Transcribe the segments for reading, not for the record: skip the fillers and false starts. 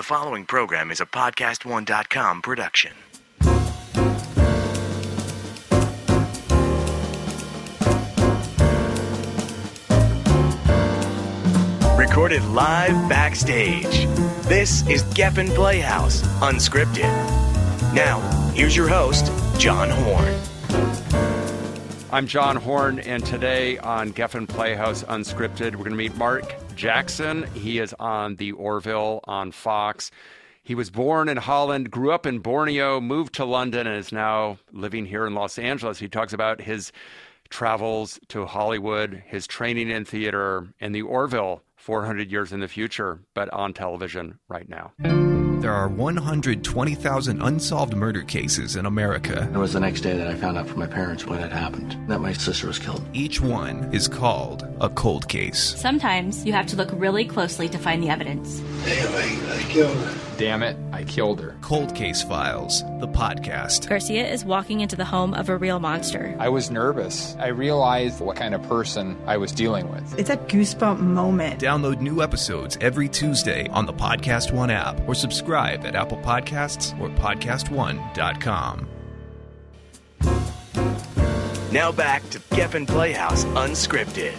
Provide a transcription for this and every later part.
following program is a PodcastOne.com production. Recorded live backstage. This is Geffen Playhouse, unscripted. Now, here's your host, John Horn. I'm John Horn, and today on Geffen Playhouse Unscripted, we're going to meet Mark Jackson. He is on The Orville on Fox. He was born in Holland, grew up in Borneo, moved to London, and is now living here in Los Angeles. He talks about his travels to Hollywood, his training in theater, and The Orville 400 years in the future, but on television right now. There are 120,000 unsolved murder cases in America. It was the next day that I found out from my parents what had happened, that my sister was killed. Each one is called a cold case. Sometimes you have to look really closely to find the evidence. Damn, I killed her. Damn it, I killed her. Cold Case Files, the podcast. Garcia is walking into the home of a real monster. I was nervous. I realized what kind of person I was dealing with. It's a goosebump moment. Download new episodes every Tuesday on the Podcast One app or subscribe at Apple Podcasts or PodcastOne.com. Now back to Geffen Playhouse Unscripted.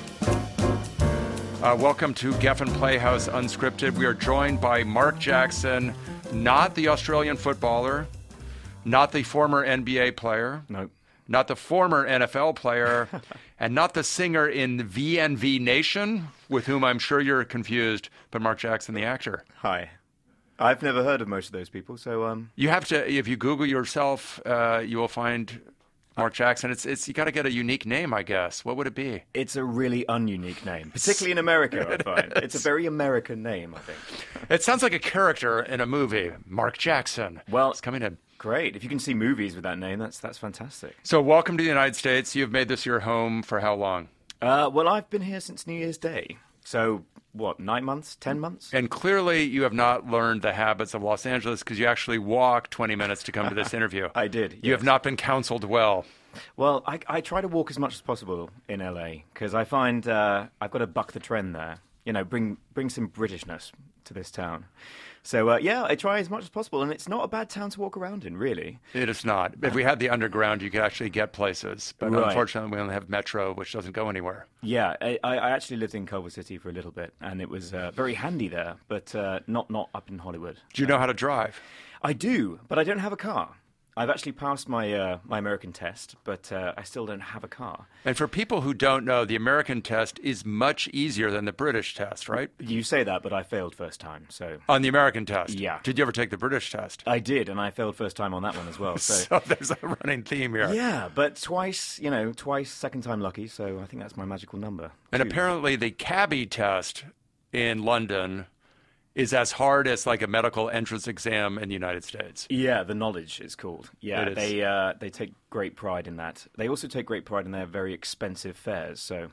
Welcome to Geffen Playhouse Unscripted. We are joined by Mark Jackson, not the Australian footballer, not the former NBA player, Nope. not the former NFL player, and not the singer in VNV Nation, with whom I'm sure you're confused, but Mark Jackson, the actor. Hi. I've never heard of most of those people, so You have to, if you Google yourself, you will find Mark Jackson. It's you got to get a unique name, I guess. What would it be? it's a really ununique name, particularly in America, I find. It's a very American name, I think. It sounds like a character in a movie. Mark Jackson. Well, it's coming in. Great. If you can see movies with that name, that's fantastic. So welcome to the United States. You've made this your home for how long? Well, I've been here since New Year's Day. So, 9 months? 10 months? And clearly you have not learned the habits of Los Angeles because you actually walked 20 minutes to come to this interview. I did, You have yes. not been counseled well. Well, I try to walk as much as possible in LA because I find I've got to buck the trend there. You know, bring some Britishness to this town. So, I try as much as possible, and it's not a bad town to walk around in, really. It is not. If we had the underground, you could actually get places. But Right. unfortunately, we only have Metro, which doesn't go anywhere. Yeah, I actually lived in Culver City for a little bit, and it was very handy there, but not up in Hollywood. Do you know how to drive? I do, but I don't have a car. I've actually passed my my American test, but I still don't have a car. And for people who don't know, the American test is much easier than the British test, right? You say that, but I failed first time, so... On the American test? Yeah. Did you ever take the British test? I did, and I failed first time on that one as well. So there's a running theme here. Yeah, but twice, second time lucky, so I think that's my magical number. And 2. apparently the cabbie test in London is as hard as like a medical entrance exam in the United States. Yeah, the knowledge is called. Yeah, It is. they take great pride in that. They also take great pride in their very expensive fares, so,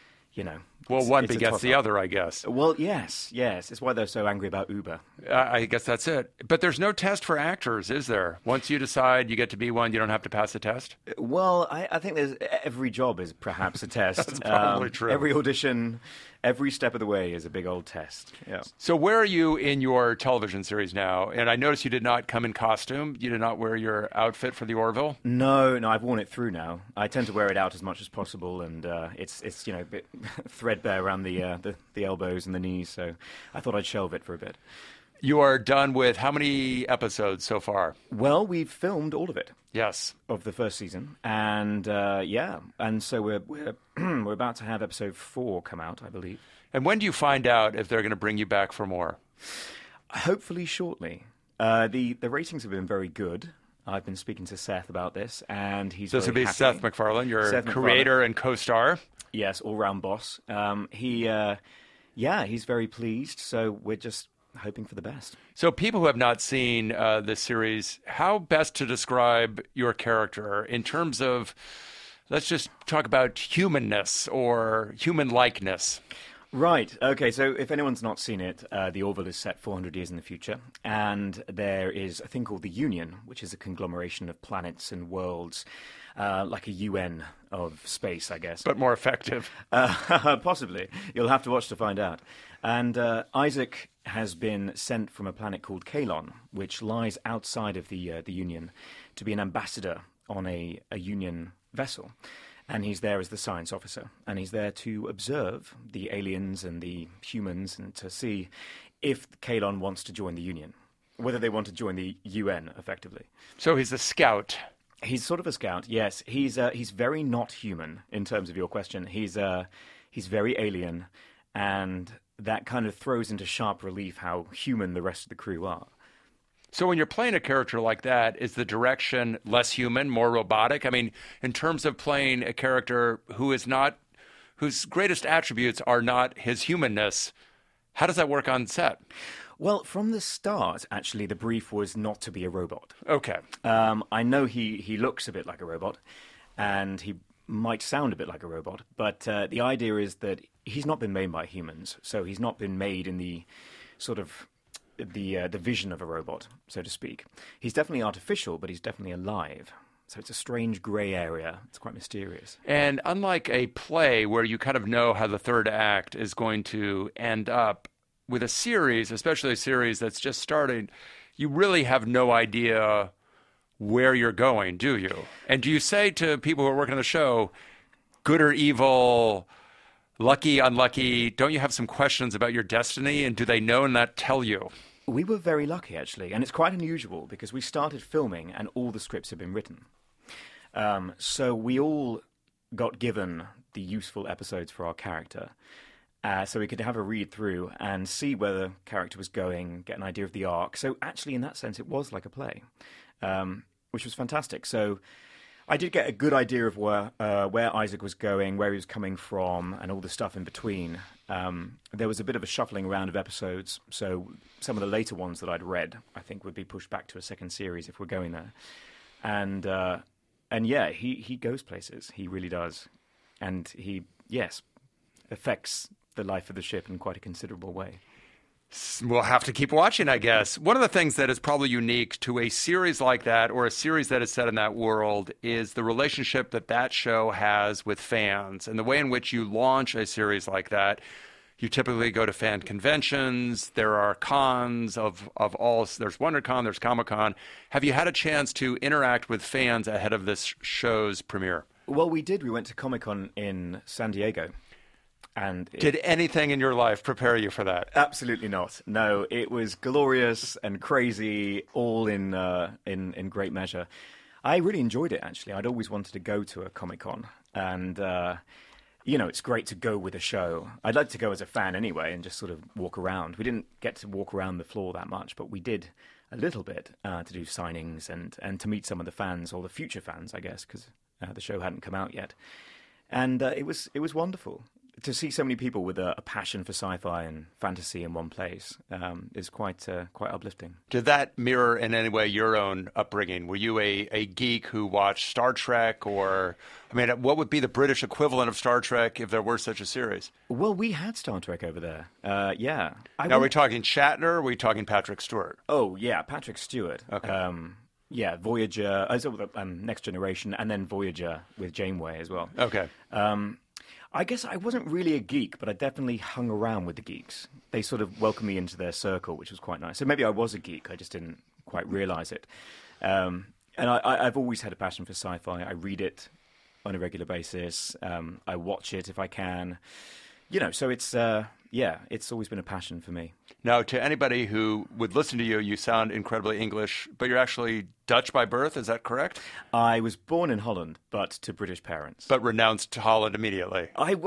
Well, it's- one it's a begets the toss-up. other, I guess. Well, yes. It's why they're so angry about Uber. I guess that's it. But there's no test for actors, is there? Once you decide you get to be one, you don't have to pass the test? Well, I think every job is perhaps a test. That's probably true. Every audition, every step of the way is a big old test. Yeah. So where are you in your television series now? And I noticed you did not come in costume. You did not wear your outfit for the Orville. No, I've worn it through now. I tend to wear it out as much as possible, and it's a bit threadbare around the elbows and the knees. So I thought I'd shelve it for a bit. You are done with how many episodes so far? Well, we've filmed all of it. Yes. Of the first season, and and so we're we're about to have episode 4 come out, I believe. And when do you find out if they're going to bring you back for more? Hopefully shortly. The ratings have been very good. I've been speaking to Seth about this, and he's So this would very be happy. Seth MacFarlane, your Seth creator MacFarlane. and co-star. Yes, all-round boss. He's very pleased, so we're just hoping for the best. So people who have not seen this series, how best to describe your character in terms of, let's just talk about humanness or human-likeness? Right. Okay. So if anyone's not seen it, the Orville is set 400 years in the future, and there is a thing called the Union, which is a conglomeration of planets and worlds, like a UN of space, I guess. But more effective. Possibly. You'll have to watch to find out. And Isaac has been sent from a planet called Kalon, which lies outside of the Union, to be an ambassador on a Union vessel. And he's there as the science officer. And he's there to observe the aliens and the humans and to see if Kalon wants to join the Union, whether they want to join the UN, effectively. So he's a scout. He's sort of a scout, yes. He's very not human, in terms of your question. He's very alien, and that kind of throws into sharp relief how human the rest of the crew are. So when you're playing a character like that, is the direction less human, more robotic? I mean, in terms of playing a character whose greatest attributes are not his humanness, how does that work on set? Well, from the start, actually, the brief was not to be a robot. Okay. I know he looks a bit like a robot, and he might sound a bit like a robot, but the idea is that he's not been made by humans, so he's not been made in the sort of the vision of a robot, so to speak. He's definitely artificial, but he's definitely alive. So it's a strange grey area. It's quite mysterious. And unlike a play where you kind of know how the third act is going to end up, with a series, especially a series that's just starting, you really have no idea where you're going, do you? And do you say to people who are working on the show, good or evil, lucky, unlucky, don't you have some questions about your destiny? And do they know and not tell you? We were very lucky, actually, and it's quite unusual because we started filming and all the scripts had been written. So we all got given the useful episodes for our character, so we could have a read through and see where the character was going, get an idea of the arc. So actually, in that sense, it was like a play, which was fantastic. So I did get a good idea of where Isaac was going, where he was coming from, and all the stuff in between. There was a bit of a shuffling around of episodes, so some of the later ones that I'd read, I think, would be pushed back to a second series if we're going there. And yeah, he goes places. He really does. And he, yes, affects the life of the ship in quite a considerable way. We'll have to keep watching, I guess. One of the things that is probably unique to a series like that, or a series that is set in that world, is the relationship that show has with fans. And the way in which you launch a series like that, you typically go to fan conventions. There are cons of all. There's WonderCon, there's Comic-Con. Have you had a chance to interact with fans ahead of this show's premiere? Well, we did. We went to Comic-Con in San Diego. And did anything in your life prepare you for that? Absolutely not. No, it was glorious and crazy, all in great measure. I really enjoyed it, actually. I'd always wanted to go to a Comic-Con, and it's great to go with a show. I'd like to go as a fan anyway, and just sort of walk around. We didn't get to walk around the floor that much, but we did a little bit to do signings and to meet some of the fans, or the future fans, I guess, because the show hadn't come out yet. And it was wonderful. To see so many people with a passion for sci-fi and fantasy in one place is quite uplifting. Did that mirror in any way your own upbringing? Were you a geek who watched Star Trek, or, I mean, what would be the British equivalent of Star Trek if there were such a series? Well, we had Star Trek over there. Yeah. Now, are we talking Shatner, or are we talking Patrick Stewart? Oh, yeah, Patrick Stewart. Okay. Yeah, Voyager, Next Generation, and then Voyager with Janeway as well. Okay. I guess I wasn't really a geek, but I definitely hung around with the geeks. They sort of welcomed me into their circle, which was quite nice. So maybe I was a geek, I just didn't quite realize it. And I've always had a passion for sci-fi. I read it on a regular basis. I watch it if I can. So it's, it's always been a passion for me. Now, to anybody who would listen to you, you sound incredibly English, but you're actually Dutch by birth, is that correct? I was born in Holland, but to British parents. But renounced Holland immediately. It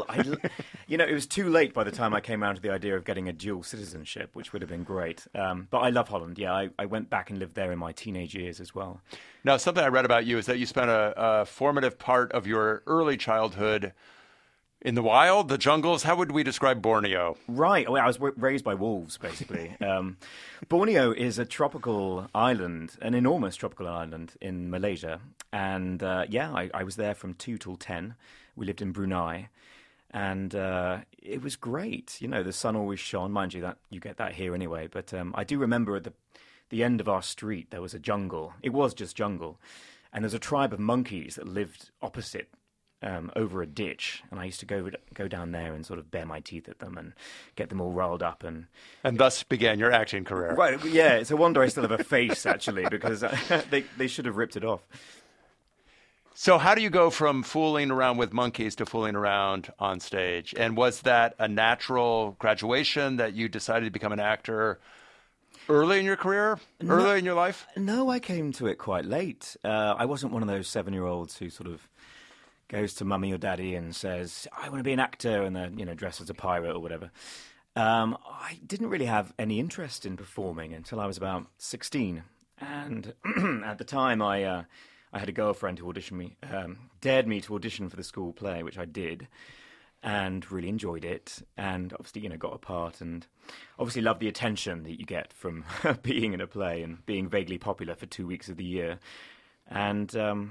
was too late by the time I came around to the idea of getting a dual citizenship, which would have been great. But I love Holland, yeah. I went back and lived there in my teenage years as well. Now, something I read about you is that you spent a formative part of your early childhood in the wild, the jungles. How would we describe Borneo? Right. Well, I was raised by wolves, basically. Borneo is a tropical island, an enormous tropical island in Malaysia. And, I was there from 2 till 10. We lived in Brunei. And it was great. You know, the sun always shone. Mind you, that you get that here anyway. But I do remember at the end of our street, there was a jungle. It was just jungle. And there's a tribe of monkeys that lived opposite over a ditch. And I used to go down there and sort of bare my teeth at them and get them all riled up. And thus began your acting career. Right, yeah. It's a wonder I still have a face, actually, because they should have ripped it off. So how do you go from fooling around with monkeys to fooling around on stage? And was that a natural graduation that you decided to become an actor early in your career, early in your life? No, I came to it quite late. I wasn't one of those 7-year-olds who sort of goes to mummy or daddy and says, I want to be an actor, and then, dress as a pirate or whatever. I didn't really have any interest in performing until I was about 16. And at the time, I had a girlfriend who dared me to audition for the school play, which I did, and really enjoyed it, and obviously, got a part, and obviously loved the attention that you get from being in a play and being vaguely popular for 2 weeks of the year. And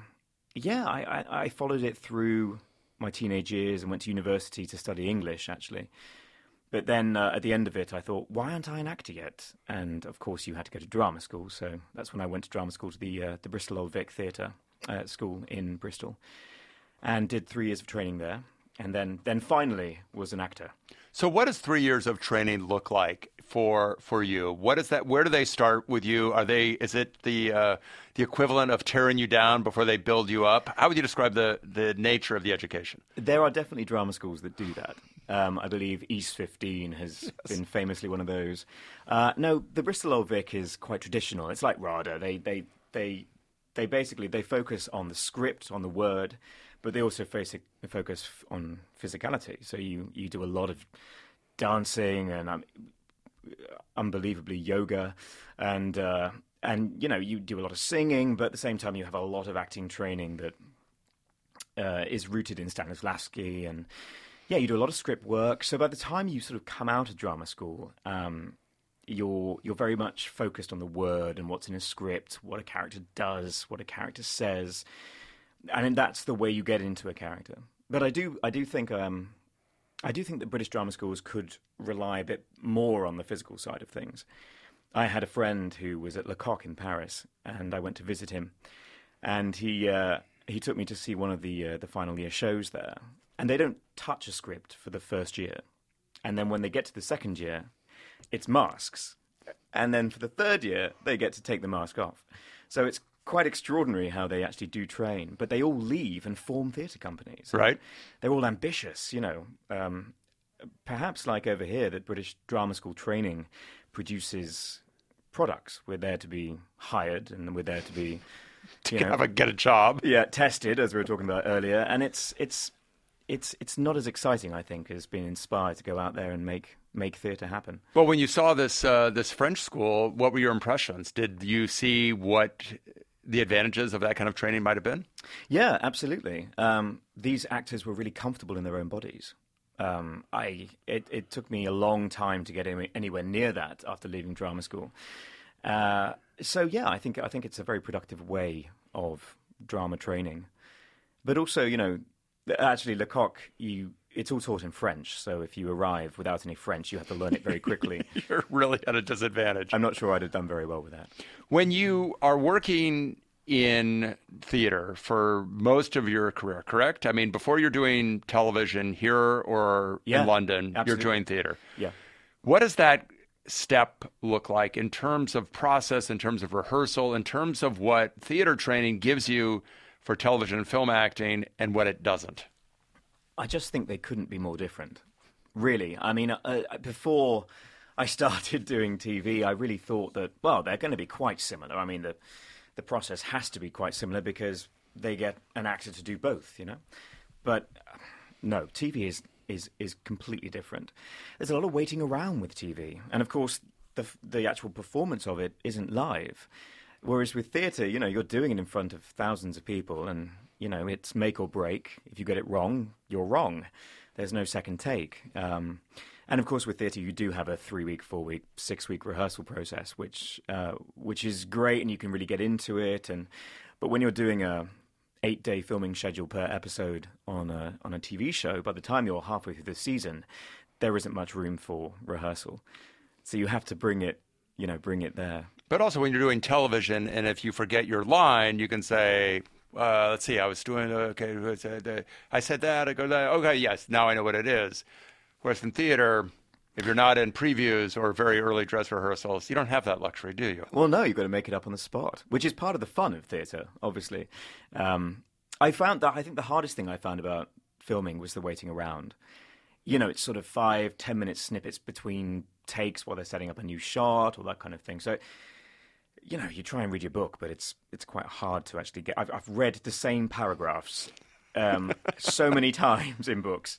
I followed it through my teenage years and went to university to study English, actually. But then at the end of it, I thought, why aren't I an actor yet? And of course, you had to go to drama school. So that's when I went to drama school, to the Bristol Old Vic Theatre School in Bristol, and did 3 years of training there. And then finally was an actor. So what does 3 years of training look like for you? What is that? Where do they start with you? Is it the equivalent of tearing you down before they build you up? How would you describe the nature of the education? There are definitely drama schools that do that. I believe East 15 has been famously one of those. No, the Bristol Old Vic is quite traditional. It's like RADA. They basically focus on the script, on the word, but they also focus on physicality. So you do a lot of dancing and unbelievably yoga, and you do a lot of singing, but at the same time you have a lot of acting training that is rooted in Stanislavski, and you do a lot of script work. So by the time you sort of come out of drama school, you're very much focused on the word and what's in a script, what a character does, what a character says, and that's the way you get into a character. But I do think that British drama schools could rely a bit more on the physical side of things. I had a friend who was at Lecoq in Paris, and I went to visit him, and he took me to see one of the final year shows there. And they don't touch a script for the first year, and then when they get to the second year, it's masks, and then for the third year they get to take the mask off. So it's quite extraordinary how they actually do train, but they all leave and form theatre companies. Right. They're all ambitious, perhaps like over here, that British drama school training produces products. We're there to be hired, and we're there to be get a job. Yeah, tested, as we were talking about earlier, and it's not as exciting, I think, as being inspired to go out there and make theatre happen. Well, when you saw this French school, what were your impressions? Did you see what the advantages of that kind of training might have been? Yeah, absolutely. These actors were really comfortable in their own bodies. It took me a long time to get anywhere near that after leaving drama school. I think it's a very productive way of drama training. But also, actually, Lecoq, it's all taught in French, so if you arrive without any French, you have to learn it very quickly. You're really at a disadvantage. I'm not sure I'd have done very well with that. When you are working in theater for most of your career, correct? I mean, before you're doing television here or in London, absolutely. You're doing theater. Yeah. What does that step look like in terms of process, in terms of rehearsal, in terms of what theater training gives you for television and film acting and what it doesn't? I just think they couldn't be more different, really. I mean, before I started doing TV, I really thought that, well, they're going to be quite similar. I mean, the process has to be quite similar because they get an actor to do both, But no, TV is completely different. There's a lot of waiting around with TV. And, of course, the actual performance of it isn't live. Whereas with theatre, you're doing it in front of thousands of people, and, it's make or break. If you get it wrong, you're wrong. There's no second take. And, of course, with theatre, you do have a 3-week, 4-week, 6-week rehearsal process, which is great, and you can really get into it. But when you're doing a 8-day filming schedule per episode on a TV show, by the time you're halfway through the season, there isn't much room for rehearsal. So you have to bring it there. But also when you're doing television, and if you forget your line, you can say, let's see, I was doing, I said that, I go that, okay, yes, now I know what it is. Whereas in theater, if you're not in previews or very early dress rehearsals, you don't have that luxury, do you? Well, no, you've got to make it up on the spot, which is part of the fun of theatre, obviously. I think the hardest thing I found about filming was the waiting around. It's sort of 5-10 minute snippets between takes while they're setting up a new shot, all that kind of thing. So, you try and read your book, but it's quite hard to actually get. I've read the same paragraphs so many times in books.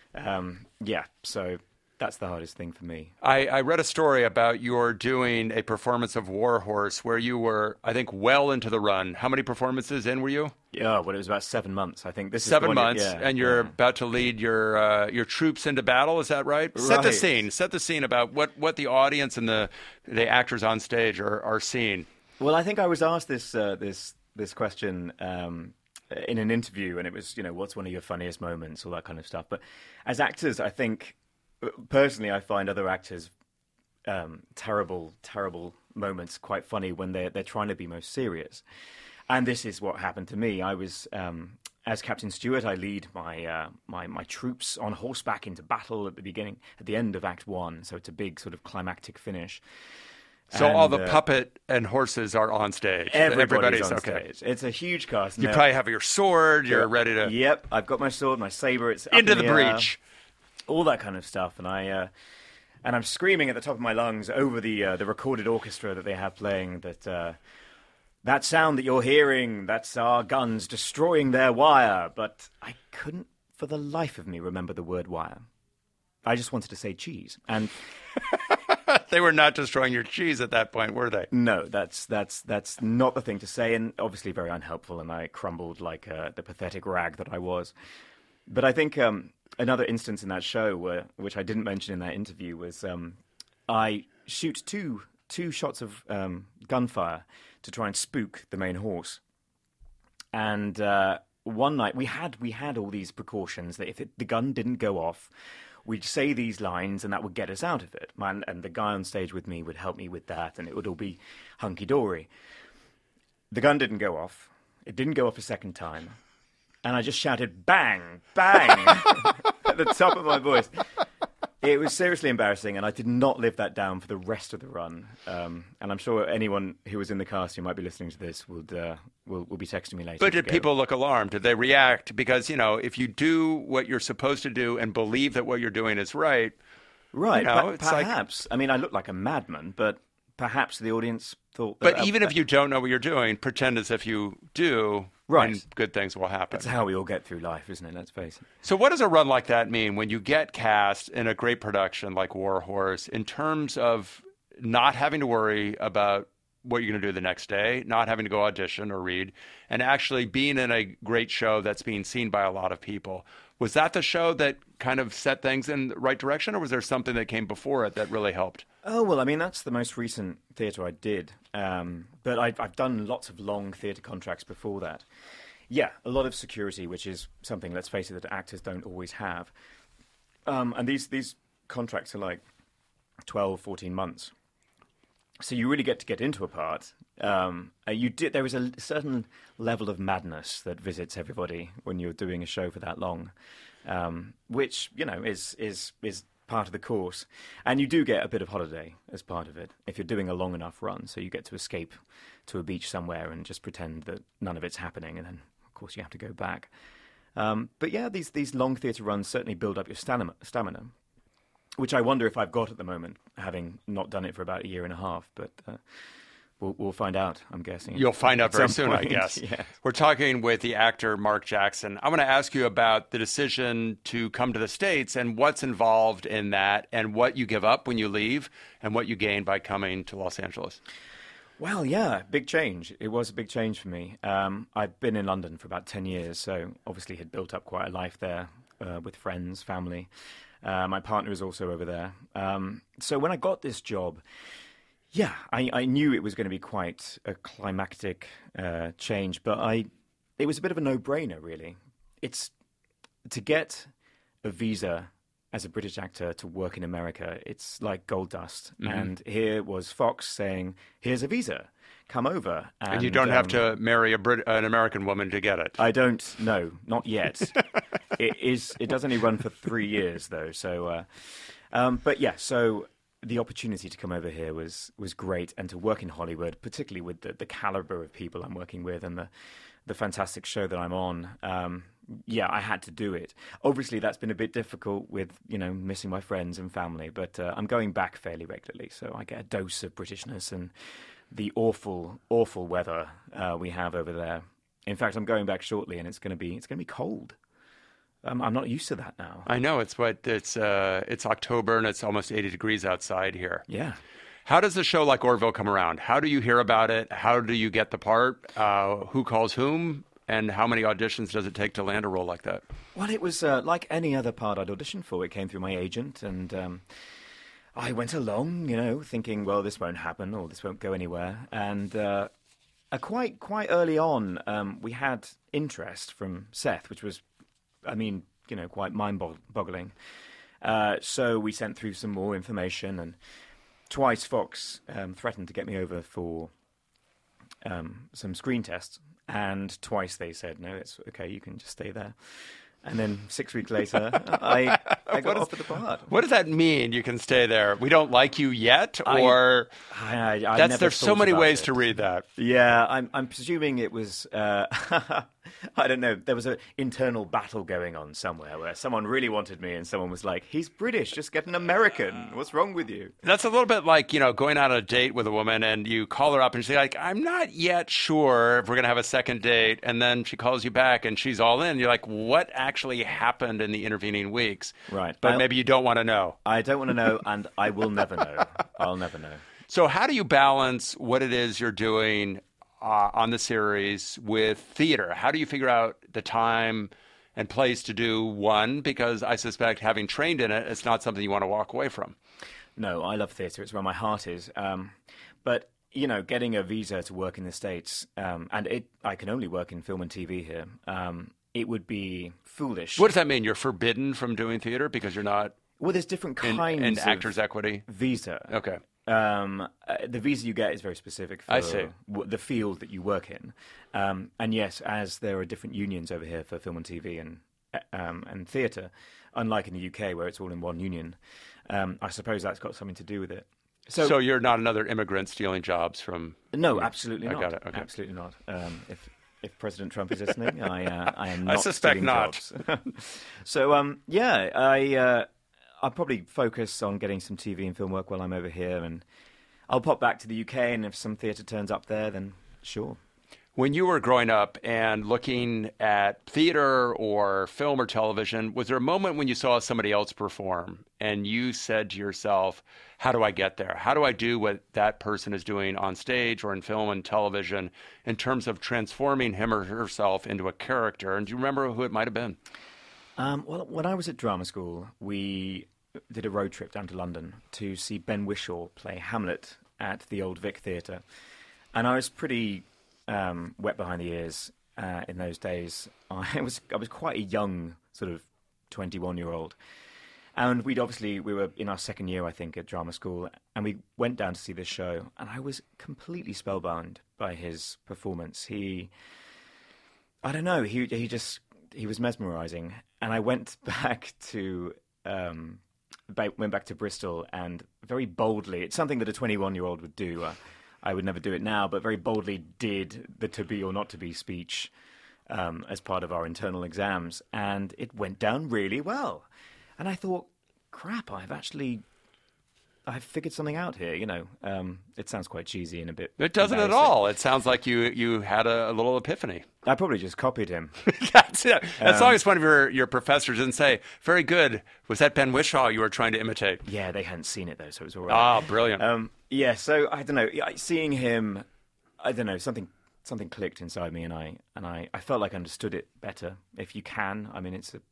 So that's the hardest thing for me. I read a story about your doing a performance of War Horse where you were, I think, well into the run. How many performances in were you? Yeah, well, it was about 7 months. I think this is 7 months, and you're about to lead your troops into battle. Is that right? Set the scene. Set the scene about what the audience and the actors on stage are seeing. Well, I think I was asked this question in an interview, and it was, what's one of your funniest moments, all that kind of stuff. But as actors, I think, personally, I find other actors' terrible moments quite funny when they're trying to be most serious. And this is what happened to me. I was, as Captain Stewart, I lead my troops on horseback into battle at the end of Act 1. So it's a big sort of climactic finish. So all the puppet and horses are on stage. Everybody's on stage. It's a huge cast. You probably have your sword. You're ready to. Yep, I've got my sword, my saber. It's up into in the breach. All that kind of stuff, and I'm screaming at the top of my lungs over the recorded orchestra that they have playing that sound that you're hearing, that's our guns destroying their wire. But I couldn't, for the life of me, remember the word wire. I just wanted to say cheese, and they were not destroying your cheese at that point, were they? No, that's not the thing to say, and obviously very unhelpful. And I crumbled like the pathetic rag that I was. But I think another instance in that show, which I didn't mention in that interview, was I shoot two shots of gunfire to try and spook the main horse. And one night we had all these precautions that if the gun didn't go off, we'd say these lines and that would get us out of it. And the guy on stage with me would help me with that, and it would all be hunky-dory. The gun didn't go off. It didn't go off a second time. And I just shouted, bang, bang, at the top of my voice. It was seriously embarrassing, and I did not live that down for the rest of the run. And I'm sure anyone who was in the cast who might be listening to this will be texting me later. But did people look alarmed? Did they react? Because, if you do what you're supposed to do and believe that what you're doing is right. Right, perhaps. I mean, I look like a madman, but perhaps the audience thought that... But even if you don't know what you're doing, pretend as if you do... Right. And good things will happen. That's how we all get through life, isn't it? Let's face it. So what does a run like that mean when you get cast in a great production like War Horse in terms of not having to worry about what you're going to do the next day, not having to go audition or read, and actually being in a great show that's being seen by a lot of people? Was that the show that kind of set things in the right direction, or was there something that came before it that really helped? Oh, well, I mean, that's the most recent theatre I did. But I've done lots of long theatre contracts before that. Yeah, a lot of security, which is something, let's face it, that actors don't always have. And these contracts are like 12, 14 months. So you really get to get into a part. There is a certain level of madness that visits everybody when you're doing a show for that long, which, is part of the course. And you do get a bit of holiday as part of it if you're doing a long enough run. So you get to escape to a beach somewhere and just pretend that none of it's happening. And then, of course, you have to go back. But yeah, these long theatre runs certainly build up your stamina, which I wonder if I've got at the moment, having not done it for about a year and a half. But we'll find out, I'm guessing. You'll find out very soon, I guess. Yes. We're talking with the actor Mark Jackson. I want to ask you about the decision to come to the States and what's involved in that and what you give up when you leave and what you gain by coming to Los Angeles. Well, yeah, big change. It was a big change for me. I've been in London for about 10 years, so obviously had built up quite a life there with friends, family. My partner is also over there. So when I got this job, yeah, I knew it was going to be quite a climactic change, but it was a bit of a no-brainer, really. It's to get a visa as a British actor to work in America, it's like gold dust. Mm-hmm. And here was Fox saying, here's a visa, come over. And you don't have to marry an American woman to get it. I don't, no, not yet. It does only run for 3 years, though. So, but yeah, so the opportunity to come over here was great, and to work in Hollywood, particularly with the caliber of people I'm working with and the fantastic show that I'm on. Yeah, I had to do it. Obviously, that's been a bit difficult with, missing my friends and family, but I'm going back fairly regularly, so I get a dose of Britishness and the awful, awful weather we have over there. In fact, I'm going back shortly, and it's going to be cold. I'm not used to that now. I know it's October and it's almost 80 degrees outside here. Yeah. How does a show like Orville come around? How do you hear about it? How do you get the part? Who calls whom? And how many auditions does it take to land a role like that? Well, it was like any other part I'd auditioned for. It came through my agent, and I went along, thinking, well, this won't happen or this won't go anywhere. And quite early on, we had interest from Seth, which was, quite mind-boggling. So we sent through some more information, and twice Fox threatened to get me over for some screen tests. And twice they said, no, it's okay, you can just stay there. And then 6 weeks later, I got offered the part. What does that mean, you can stay there? We don't like you yet? Or there's so many ways to read that. Yeah, I'm presuming it was, I don't know, there was an internal battle going on somewhere where someone really wanted me and someone was like, he's British, just get an American. What's wrong with you? That's a little bit like, going on a date with a woman and you call her up and she's like, I'm not yet sure if we're going to have a second date. And then she calls you back and she's all in. You're like, what actually happened in the intervening weeks? Right. But maybe you don't want to know. I don't want to know, and I will never know. I'll never know. So how do you balance what it is you're doing on the series with theater? How do you figure out the time and place to do one? Because I suspect, having trained in it, it's not something you want to walk away from. No, I love theater. It's where my heart is. But, getting a visa to work in the States, and I can only work in film and TV here, it would be foolish. What does that mean? You're forbidden from doing theater because you're not... Well, there's different kinds of actors' equity visa. Okay. The visa you get is very specific for the field that you work in. And yes, as there are different unions over here for film and TV and theatre, unlike in the UK where it's all in one union, I suppose that's got something to do with it. So you're not another immigrant stealing jobs from... No, absolutely not. I got it. Okay. Absolutely not. If President Trump is listening, I am not. I suspect not. So I'll probably focus on getting some TV and film work while I'm over here, and I'll pop back to the UK, and if some theatre turns up there, then sure. When you were growing up and looking at theater or film or television, was there a moment when you saw somebody else perform and you said to yourself, how do I get there? How do I do what that person is doing on stage or in film and television in terms of transforming him or herself into a character? And do you remember who it might have been? Well, when I was at drama school, we did a road trip down to London to see Ben Whishaw play Hamlet at the Old Vic Theatre. And I was pretty wet behind the ears in those days. I was quite a young sort of 21-year-old. And we were in our second year, I think, at drama school, and we went down to see this show, and I was completely spellbound by his performance. He was mesmerizing. And I went back to Bristol and very boldly, it's something that a 21-year-old would do. I would never do it now, but very boldly did the to be or not to be speech as part of our internal exams. And it went down really well. And I thought, crap, I've figured something out here, It sounds quite cheesy and a bit... It doesn't at all. It sounds like you had a little epiphany. I probably just copied him. That's it. As long as one of your professors didn't say, very good, was that Ben Whishaw you were trying to imitate? Yeah, they hadn't seen it, though, so it was all right. Ah, brilliant. Yeah, so, I don't know, seeing him, I don't know, something clicked inside me, and I felt like I understood it better, if you can. I mean, it's a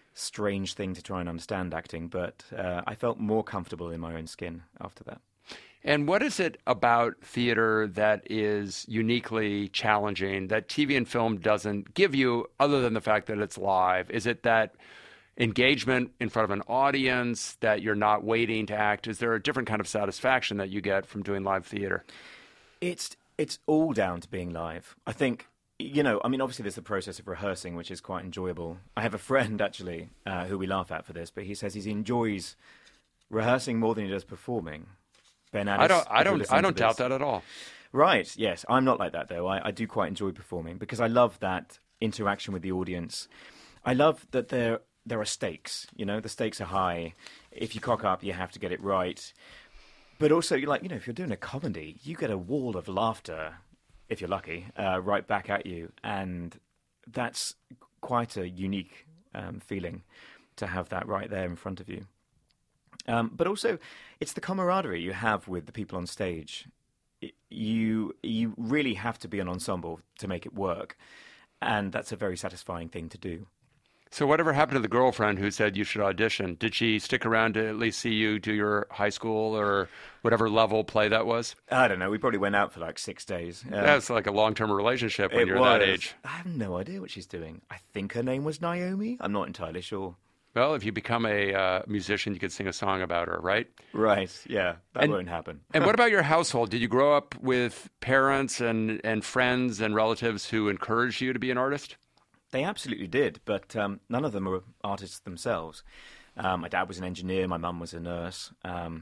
strange thing to try and understand acting, but I felt more comfortable in my own skin after that. And what is it about theater that is uniquely challenging that TV and film doesn't give you other than the fact that it's live? Is it that engagement in front of an audience, that you're not waiting to act? Is there a different kind of satisfaction that you get from doing live theater? It's all down to being live. I think, obviously there's the process of rehearsing, which is quite enjoyable. I have a friend, actually, who we laugh at for this, but he says he enjoys rehearsing more than he does performing. Ben Addis, I don't doubt that at all. Right, yes. I'm not like that, though. I do quite enjoy performing because I love that interaction with the audience. I love that there are stakes, the stakes are high. If you cock up, you have to get it right. But also, if you're doing a comedy, you get a wall of laughter, if you're lucky, right back at you. And that's quite a unique feeling to have that right there in front of you. But also, it's the camaraderie you have with the people on stage. You really have to be an ensemble to make it work. And that's a very satisfying thing to do. So whatever happened to the girlfriend who said you should audition? Did she stick around to at least see you do your high school or whatever level play that was? I don't know. We probably went out for like 6 days. That's like a long-term relationship when you're that age. I have no idea what she's doing. I think her name was Naomi. I'm not entirely sure. Well, if you become a musician, you could sing a song about her, right? Right, yeah. That won't happen. And what about your household? Did you grow up with parents and friends and relatives who encouraged you to be an artist? They absolutely did, but none of them were artists themselves. My dad was an engineer, my mum was a nurse.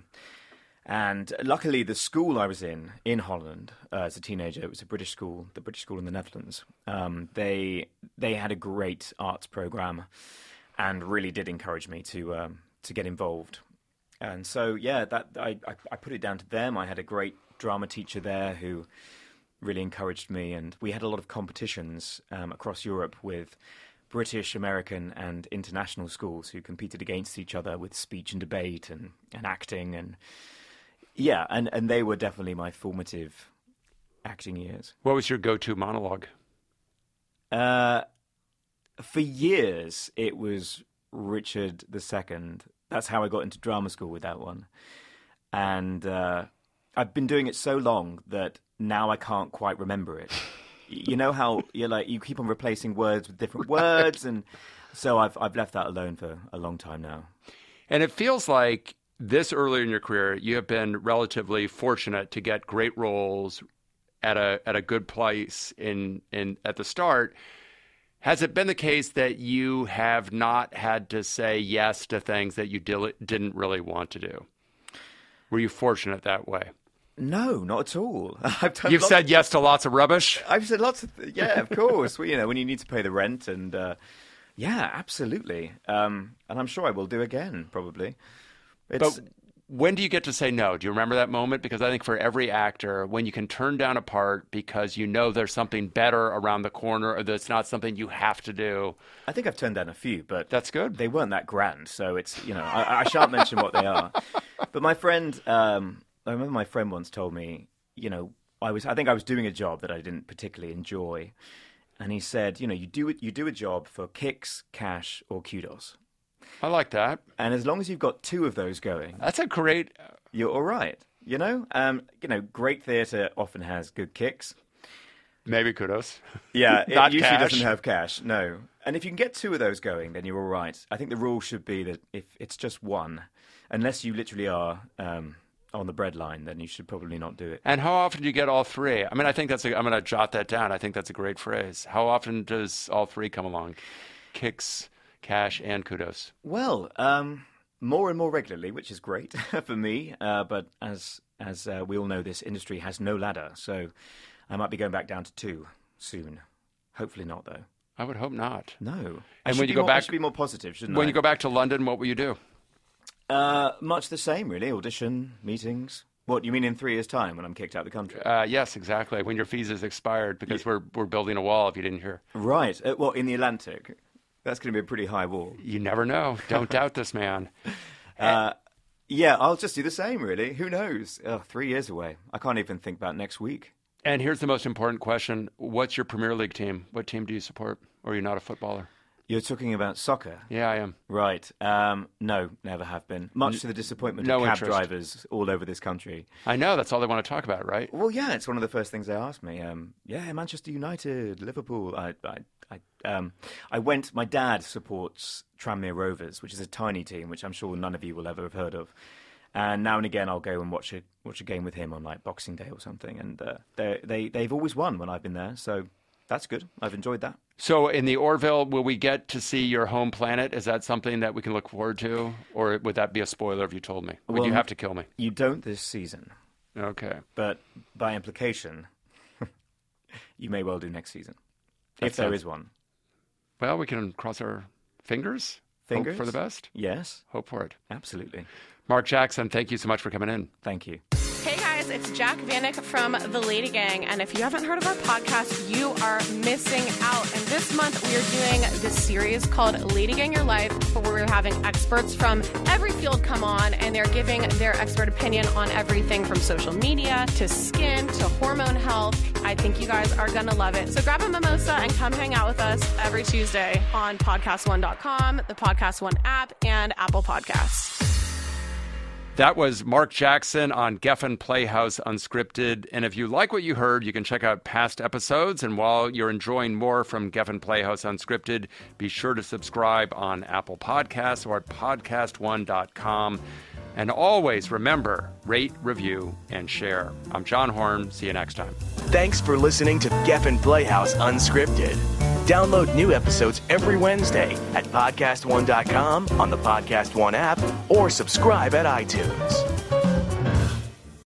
And luckily, the school I was in Holland, as a teenager, it was a British school, the British school in the Netherlands. They had a great arts program and really did encourage me to get involved. And so, yeah, I put it down to them. I had a great drama teacher there who really encouraged me, and we had a lot of competitions across Europe with British, American, and international schools who competed against each other with speech and debate and acting, and they were definitely my formative acting years. What was your go-to monologue? For years, it was Richard II. That's how I got into drama school with that one, and I've been doing it so long that now I can't quite remember it. You know how you keep on replacing words with different words, and so I've left that alone for a long time now. And it feels like this early in your career, you have been relatively fortunate to get great roles at a good place at the start. Has it been the case that you have not had to say yes to things that you didn't really want to do? Were you fortunate that way? No, not at all. You've said yes to lots of rubbish? I've said lots of yeah, of course. Well, when you need to pay the rent and yeah, absolutely. And I'm sure I will do again, probably. But when do you get to say no? Do you remember that moment? Because I think for every actor, when you can turn down a part because you know there's something better around the corner or that's not something you have to do. I think I've turned down a few, but that's good. They weren't that grand, so it's, I shan't mention what they are. But my friend, I remember my friend once told me, I think I was doing a job that I didn't particularly enjoy. And he said, you do a job for kicks, cash, or kudos. I like that. And as long as you've got two of those going, that's a great. You're all right. Great theatre often has good kicks. Maybe kudos. Yeah, Not it usually cash. doesn't have cash. No, and if you can get two of those going, then you're all right. I think the rule should be that if it's just one, unless you literally are on the breadline, then you should probably not do it. And how often do you get all three? I mean, I think I'm going to jot that down. I think that's a great phrase. How often does all three come along? Kicks, cash, and kudos. Well, more and more regularly, which is great for me. But as we all know, this industry has no ladder, so I might be going back down to two soon. Hopefully not, though. I would hope not. No. And when you go back, I should be more positive, shouldn't I? When you go back to London, what will you do? Much the same, really. Audition, meetings. What, you mean in 3 years' time when I'm kicked out of the country? Yes, exactly. When your visa's expired, because we're building a wall, if you didn't hear. Right. In the Atlantic? That's going to be a pretty high wall. You never know. Don't doubt this man. Yeah, I'll just do the same, really. Who knows? 3 years away. I can't even think about next week. And here's the most important question. What's your Premier League team? What team do you support? Or are you not a footballer? You're talking about soccer? Yeah, I am. Right. No, never have been. Much to the disappointment of cab drivers all over this country. I know, that's all they want to talk about, right? Well, yeah, it's one of the first things they ask me. Manchester United, Liverpool. I went, my dad supports Tranmere Rovers, which is a tiny team, which I'm sure none of you will ever have heard of. And now and again, I'll go and watch a game with him on like Boxing Day or something. And they've always won when I've been there, so that's good. I've enjoyed that. So in the Orville, will we get to see your home planet? Is that something that we can look forward to? Or would that be a spoiler if you told me? Would you have to kill me? You don't this season. Okay. But by implication, you may well do next season. If there is one. Well, we can cross our fingers. Hope for the best? Yes. Hope for it. Absolutely. Mark Jackson, thank you so much for coming in. Thank you. Hey guys, it's Jack Vanek from The Lady Gang, and if you haven't heard of our podcast, you are missing out. And this month we are doing this series called Lady Gang Your Life, where we're having experts from every field come on, and they're giving their expert opinion on everything from social media to skin to hormone health. I think you guys are going to love it. So grab a mimosa and come hang out with us every Tuesday on podcast1.com, the Podcast One app, and Apple Podcasts. That was Mark Jackson on Geffen Playhouse Unscripted. And if you like what you heard, you can check out past episodes. And while you're enjoying more from Geffen Playhouse Unscripted, be sure to subscribe on Apple Podcasts or at podcastone.com. And always remember, rate, review, and share. I'm John Horn. See you next time. Thanks for listening to Geffen Playhouse Unscripted. Download new episodes every Wednesday at podcastone.com, on the Podcast One app, or subscribe at iTunes.